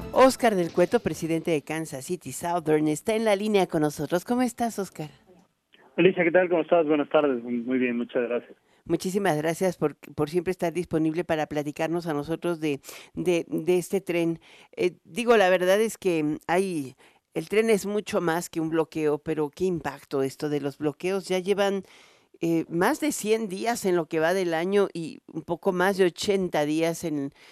Oscar del Cueto, presidente de Kansas City Southern, está en la línea con nosotros. ¿Cómo estás, Oscar? Alicia, ¿qué tal? ¿Cómo estás? Buenas tardes. Muy bien, muchas gracias. Muchísimas gracias por siempre estar disponible para platicarnos a nosotros de este tren. Digo, la verdad es que el tren es mucho más que un bloqueo, pero qué impacto esto de los bloqueos. Ya llevan más de 100 días en lo que va del año y un poco más de 80 días,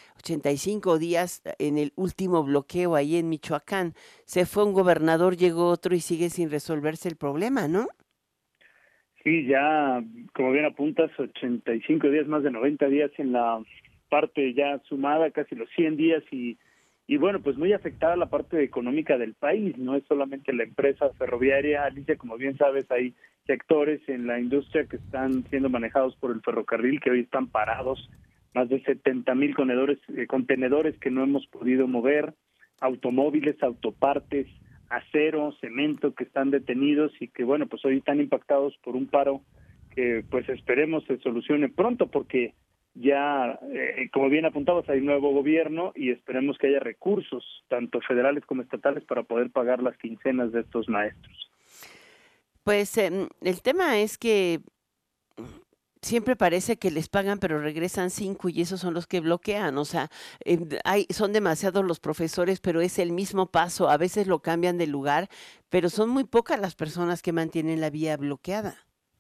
85 días en el último bloqueo ahí en Michoacán. Se fue un gobernador, llegó otro y sigue sin resolverse el problema, ¿no? Sí, ya, como bien apuntas, 85 días, más de 90 días en la parte ya sumada, casi los 100 días y bueno, pues muy afectada la parte económica del país. No es solamente la empresa ferroviaria, Alicia, como bien sabes, hay sectores en la industria que están siendo manejados por el ferrocarril, que hoy están parados, más de 70,000 contenedores que no hemos podido mover, automóviles, autopartes, acero, cemento que están detenidos y que bueno, pues hoy están impactados por un paro que pues esperemos se solucione pronto porque ya, como bien apuntabas, hay nuevo gobierno y esperemos que haya recursos, tanto federales como estatales, para poder pagar las quincenas de estos maestros. Pues el tema es que siempre parece que les pagan, pero regresan 5 y esos son los que bloquean. O sea, son demasiados los profesores, pero es el mismo paso. A veces lo cambian de lugar, pero son muy pocas las personas que mantienen la vía bloqueada.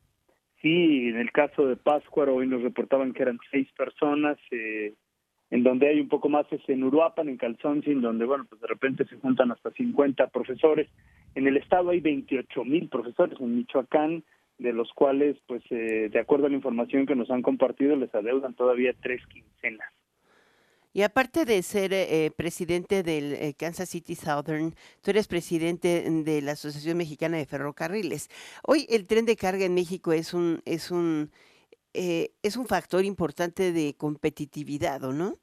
Sí, en el caso de Pátzcuaro hoy nos reportaban que eran 6 personas, en donde hay un poco más es en Uruapan, en Calzoncin, donde bueno, pues de repente se juntan hasta 50 profesores. En el estado hay 28,000 profesores, en Michoacán, de los cuales, pues de acuerdo a la información que nos han compartido, les adeudan todavía 3 quincenas. Y aparte de ser presidente del Kansas City Southern, tú eres presidente de la Asociación Mexicana de Ferrocarriles. Hoy el tren de carga en México es un factor importante de competitividad, ¿o no?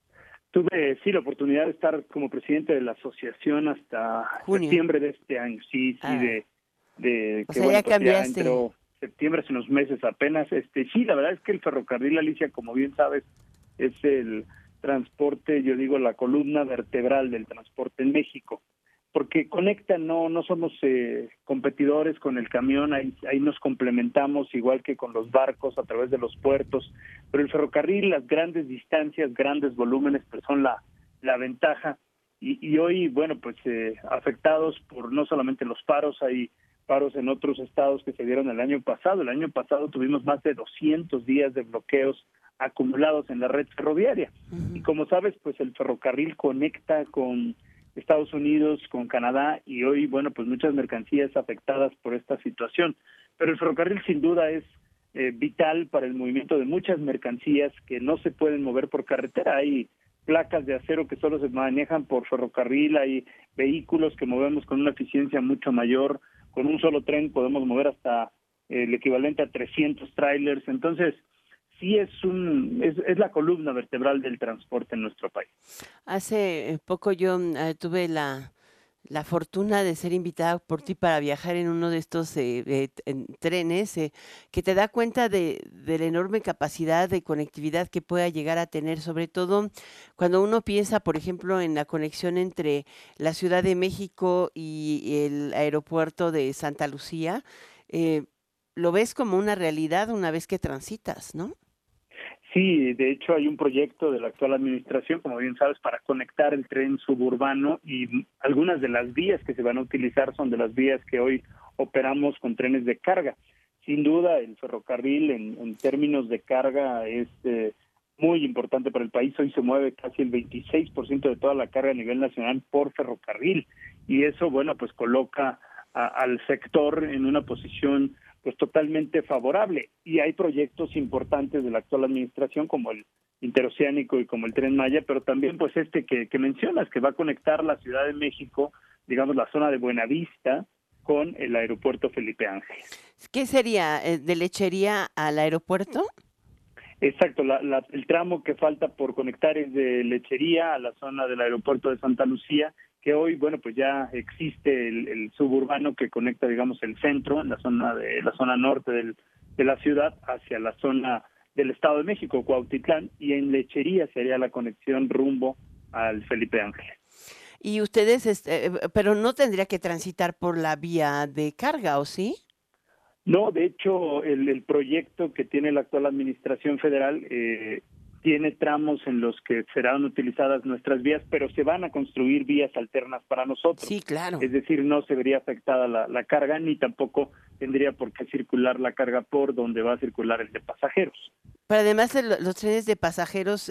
Tuve, sí, la oportunidad de estar como presidente de la asociación hasta Junio. septiembre de este año, sí, sí, Ah, de o que sea, ya bueno, pues ya cambiaste. entró septiembre, hace unos meses apenas. Sí, la verdad es que el ferrocarril, Alicia, como bien sabes, es el transporte, yo digo, la columna vertebral del transporte en México, porque conecta, no somos competidores con el camión, ahí nos complementamos igual que con los barcos a través de los puertos, pero el ferrocarril, las grandes distancias, grandes volúmenes, pues son la ventaja. Y hoy, bueno, pues afectados por no solamente los paros, hay paros en otros estados que se dieron el año pasado. El año pasado tuvimos más de 200 días de bloqueos acumulados en la red ferroviaria. Y Ujú. como sabes, pues el ferrocarril conecta con Estados Unidos, con Canadá, y hoy, bueno, pues muchas mercancías afectadas por esta situación. Pero el ferrocarril sin duda es vital para el movimiento de muchas mercancías que no se pueden mover por carretera. Hay placas de acero que solo se manejan por ferrocarril, hay vehículos que movemos con una eficiencia mucho mayor, con un solo tren podemos mover hasta el equivalente a 300 trailers. Entonces sí es la columna vertebral del transporte en nuestro país. Hace poco yo tuve la fortuna de ser invitada por ti para viajar en uno de estos trenes que te da cuenta de la enorme capacidad de conectividad que pueda llegar a tener, sobre todo cuando uno piensa, por ejemplo, en la conexión entre la Ciudad de México y el aeropuerto de Santa Lucía. eh, lo ves como una realidad una vez que transitas, ¿no? Sí, de hecho hay un proyecto de la actual administración, como bien sabes, para conectar el tren suburbano y algunas de las vías que se van a utilizar son de las vías que hoy operamos con trenes de carga. Sin duda, el ferrocarril en términos de carga es muy importante para el país. Hoy se mueve casi el 26% de toda la carga a nivel nacional por ferrocarril y eso, bueno, pues coloca al sector en una posición pues totalmente favorable. Y hay proyectos importantes de la actual administración como el interoceánico y como el Tren Maya, pero también pues que mencionas, que va a conectar la Ciudad de México, digamos la zona de Buenavista, con el aeropuerto Felipe Ángeles. ¿Qué sería? ¿De Lechería al aeropuerto? Exacto, el tramo que falta por conectar es de Lechería a la zona del aeropuerto de Santa Lucía, que hoy, bueno, pues ya existe el suburbano que conecta, digamos, el centro, la zona norte de la ciudad, hacia la zona del Estado de México, Cuautitlán, y en Lechería sería la conexión rumbo al Felipe Ángeles. Y ustedes, pero no tendría que transitar por la vía de carga, ¿o sí? No, de hecho, el proyecto que tiene la actual administración federal tiene tramos en los que serán utilizadas nuestras vías, pero se van a construir vías alternas para nosotros. Sí, claro. Es decir, no se vería afectada la carga, ni tampoco tendría por qué circular la carga por donde va a circular el de pasajeros. Pero además los trenes de pasajeros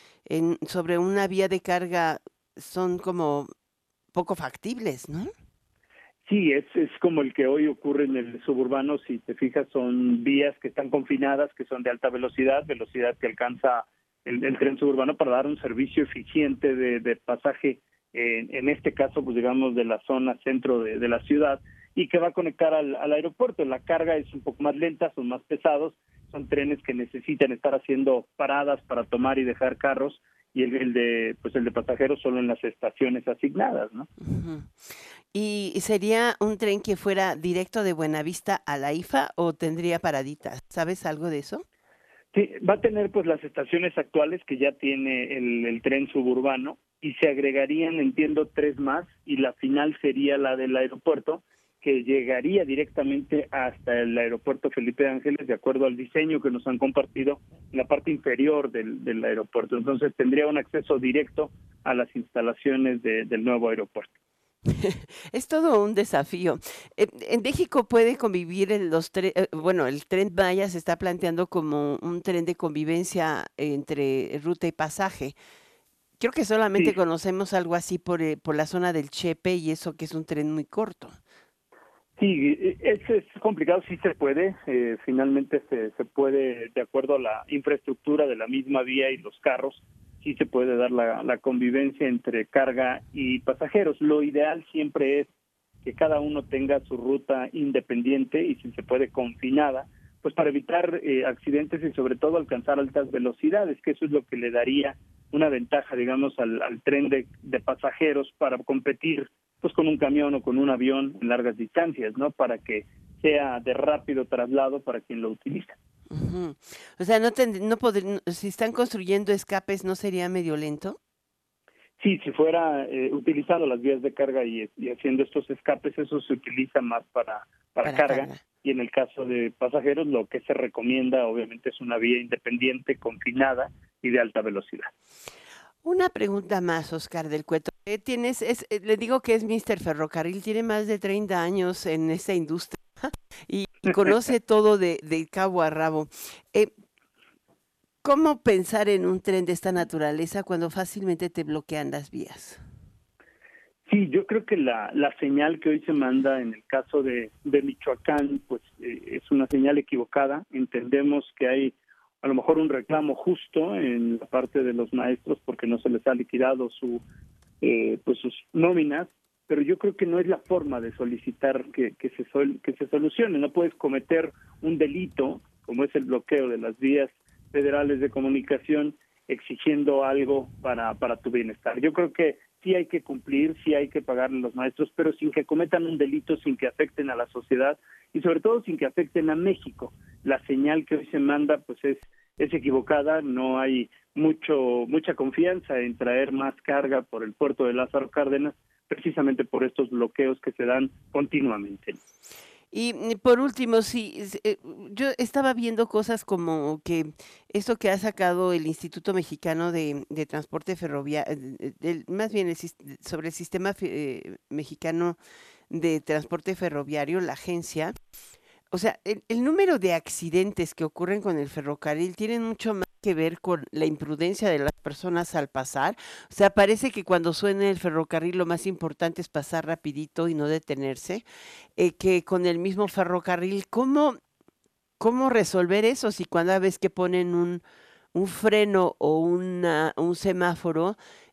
sobre una vía de carga son como poco factibles, ¿no? Sí, es como el que hoy ocurre en el suburbano, si te fijas, son vías que están confinadas, que son de alta velocidad, velocidad que alcanza el tren suburbano para dar un servicio eficiente de pasaje, en este caso, pues digamos, de la zona centro de la ciudad, y que va a conectar al aeropuerto. La carga es un poco más lenta, son más pesados, son trenes que necesitan estar haciendo paradas para tomar y dejar carros, y el de pasajeros solo en las estaciones asignadas, ¿no? Ujú. ¿Y sería un tren que fuera directo de Buenavista a la IFA o tendría paraditas? ¿Sabes algo de eso? Sí, va a tener pues las estaciones actuales que ya tiene el tren suburbano y se agregarían, entiendo, 3 más y la final sería la del aeropuerto que llegaría directamente hasta el aeropuerto Felipe Ángeles de acuerdo al diseño que nos han compartido en la parte inferior del aeropuerto. Entonces tendría un acceso directo a las instalaciones del nuevo aeropuerto. Es todo un desafío. En México puede convivir bueno, el Tren Maya se está planteando como un tren de convivencia entre ruta y pasaje. Creo que solamente Sí, conocemos algo así por la zona del Chepe y eso que es un tren muy corto. sí, es complicado, sí se puede, finalmente se puede, de acuerdo a la infraestructura de la misma vía y los carros, sí se puede dar la convivencia entre carga y pasajeros. Lo ideal siempre es que cada uno tenga su ruta independiente y si se puede confinada, pues para evitar accidentes y sobre todo alcanzar altas velocidades, que eso es lo que le daría una ventaja, digamos, al tren de pasajeros para competir pues con un camión o con un avión en largas distancias, ¿no? Para que sea de rápido traslado para quien lo utiliza. Ujú. O sea, si están construyendo escapes, ¿no sería medio lento? Sí, si fuera utilizando las vías de carga y haciendo estos escapes, eso se utiliza más para Para carga. carga. Y en el caso de pasajeros, lo que se recomienda obviamente es una vía independiente, confinada y de alta velocidad. Una pregunta más, Oscar del Cueto. Le digo que es Mr. Ferrocarril, tiene más de 30 años en esta industria y conoce todo de cabo a rabo. Eh, ¿Cómo pensar en un tren de esta naturaleza cuando fácilmente te bloquean las vías? Sí, yo creo que la señal que hoy se manda en el caso de Michoacán, pues es una señal equivocada. Entendemos que hay a lo mejor un reclamo justo en la parte de los maestros porque no se les ha liquidado pues sus nóminas, pero yo creo que no es la forma de solicitar que se solucione. No puedes cometer un delito como es el bloqueo de las vías federales de comunicación exigiendo algo para tu bienestar. Yo creo que sí hay que cumplir, sí hay que pagarle a los maestros, pero sin que cometan un delito, sin que afecten a la sociedad y sobre todo sin que afecten a México. La señal que hoy se manda pues es equivocada, no hay mucha confianza en traer más carga por el puerto de Lázaro Cárdenas, precisamente por estos bloqueos que se dan continuamente. Y por último, sí, yo estaba viendo cosas como que esto que ha sacado el Instituto Mexicano de Transporte Ferroviario, más bien sobre el sistema mexicano de transporte ferroviario, la agencia. O sea, el número de accidentes que ocurren con el ferrocarril tienen mucho más que ver con la imprudencia de las personas al pasar. O sea, parece que cuando suena el ferrocarril lo más importante es pasar rapidito y no detenerse, que con el mismo ferrocarril. ¿Cómo resolver eso si cada vez que ponen un freno o un semáforo,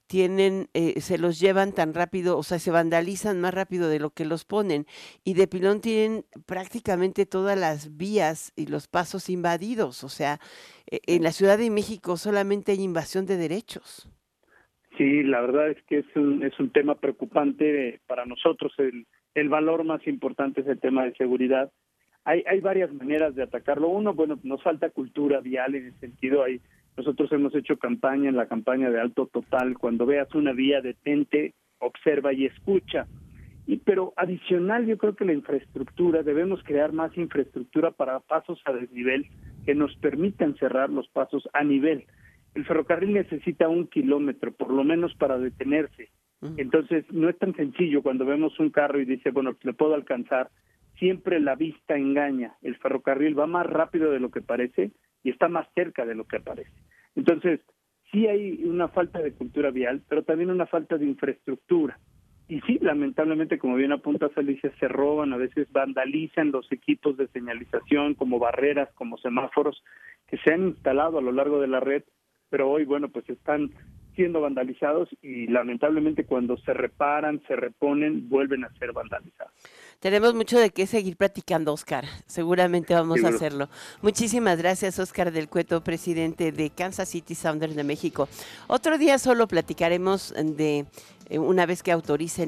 se los llevan tan rápido, o sea, se vandalizan más rápido de lo que los ponen, y de pilón tienen prácticamente todas las vías y los pasos invadidos? O sea, en la Ciudad de México solamente hay invasión de derechos. Sí, la verdad es que es un tema preocupante para nosotros. El valor más importante es el tema de seguridad. Hay varias maneras de atacarlo. Uno, bueno, nos falta cultura vial en ese sentido. Nosotros hemos hecho campaña en la campaña de Alto Total. Cuando veas una vía, detente, observa y escucha. Pero adicional, yo creo que la infraestructura, debemos crear más infraestructura para pasos a desnivel que nos permitan cerrar los pasos a nivel. El ferrocarril necesita 1 kilómetro, por lo menos, para detenerse. Entonces, no es tan sencillo cuando vemos un carro y dice, bueno, le puedo alcanzar. Siempre la vista engaña. El ferrocarril va más rápido de lo que parece y está más cerca de lo que parece. Entonces, sí hay una falta de cultura vial, pero también una falta de infraestructura. Y sí, lamentablemente, como bien apunta Alicia, se roban, a veces vandalizan los equipos de señalización como barreras, como semáforos que se han instalado a lo largo de la red, pero hoy, bueno, pues están siendo vandalizados y lamentablemente cuando se reparan, se reponen, vuelven a ser vandalizados. Tenemos mucho de qué seguir platicando, Óscar. Seguramente vamos a Seguro. hacerlo. Muchísimas gracias, Óscar del Cueto, presidente de Kansas City Sounders de México. Otro día solo platicaremos de una vez que autoricen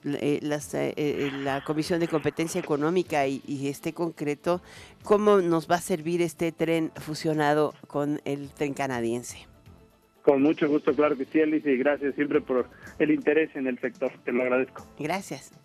la Comisión de Competencia Económica y esté concreto, cómo nos va a servir este tren fusionado con el tren canadiense. Con mucho gusto, claro que sí, Alicia, y gracias siempre por el interés en el sector. Te lo agradezco. Gracias.